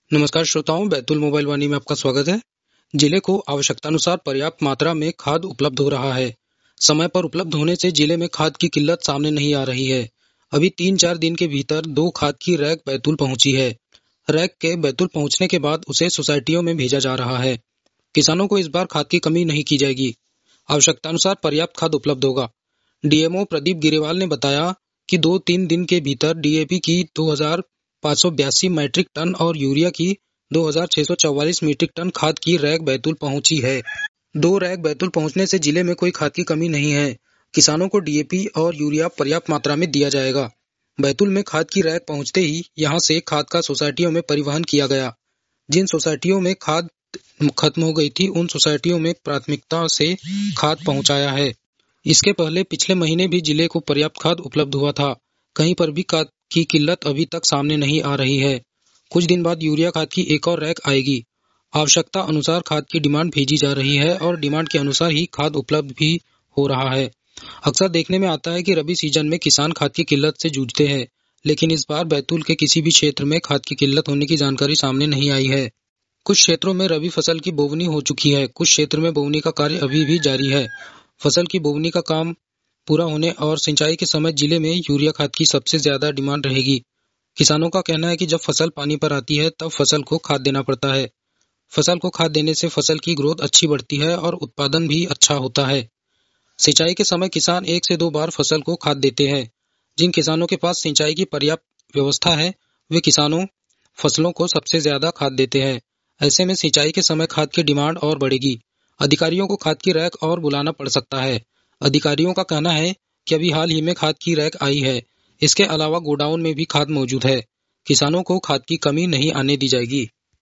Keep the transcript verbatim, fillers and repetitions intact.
नमस्कार श्रोताओं, बैतूल मोबाइल वाणी में आपका स्वागत है। जिले को आवश्यकतानुसार पर्याप्त मात्रा में खाद उपलब्ध हो रहा है। समय पर उपलब्ध होने से जिले में खाद की किल्लत सामने नहीं आ रही है। अभी तीन चार दिन के भीतर दो खाद की रैक बैतूल पहुंची है। रैक के बैतूल पहुंचने के बाद उसे सोसाइटियों में भेजा जा रहा है। किसानों को इस बार खाद की कमी नहीं की जाएगी। आवश्यकतानुसार पर्याप्त खाद उपलब्ध होगा। डीएमओ प्रदीप गिरेवाल ने बताया कि दो तीन दिन के भीतर डीएपी की दो हजार पाँच सौ बयासी मीट्रिक टन और यूरिया की दो हजार छह सौ चौवालीस मीट्रिक टन खाद की रैक बैतूल पहुंची है। दो रैक बैतूल पहुंचने से जिले में कोई खाद की कमी नहीं है। किसानों को डीएपी और यूरिया पर्याप्त मात्रा में दिया जाएगा। बैतूल में खाद की रैक पहुंचते ही यहां से खाद का सोसाइटियों में परिवहन किया गया। जिन सोसाइटियों में खाद खत्म हो गई थी उन सोसाइटियों में प्राथमिकता से खाद पहुंचाया है। इसके पहले पिछले महीने भी जिले को पर्याप्त खाद उपलब्ध हुआ था। कहीं पर भी खाद की किल्लत अभी तक सामने नहीं आ रही है। कुछ दिन बाद यूरिया खाद की एक और रैक आएगी। आवश्यकता अनुसार खाद की डिमांड भेजी जा रही है और डिमांड के अनुसार ही खाद उपलब्ध भी हो रहा है। अक्सर देखने में आता है कि रबी सीजन में किसान खाद की किल्लत से जूझते हैं, लेकिन इस बार बैतूल के किसी भी क्षेत्र में खाद की किल्लत होने की जानकारी सामने नहीं आई है। कुछ क्षेत्रों में रबी फसल की बोवनी हो चुकी है, कुछ क्षेत्र में बोवनी का कार्य अभी भी जारी है। फसल की बोवनी का काम पूरा होने और सिंचाई के समय जिले में यूरिया खाद की सबसे ज्यादा डिमांड रहेगी। किसानों का कहना है कि जब फसल पानी पर आती है तब फसल को खाद देना पड़ता है। फसल को खाद देने से फसल की ग्रोथ अच्छी बढ़ती है और उत्पादन भी अच्छा होता है। सिंचाई के समय किसान एक से दो बार फसल को खाद देते हैं। जिन किसानों के पास सिंचाई की पर्याप्त व्यवस्था है वे किसानों फसलों को सबसे ज्यादा खाद देते हैं। ऐसे में सिंचाई के समय खाद की डिमांड और बढ़ेगी। अधिकारियों को खाद की रैक और बुलाना पड़ सकता है। अधिकारियों का कहना है कि अभी हाल ही में खाद की रैक आई है। इसके अलावा गोडाउन में भी खाद मौजूद है। किसानों को खाद की कमी नहीं आने दी जाएगी।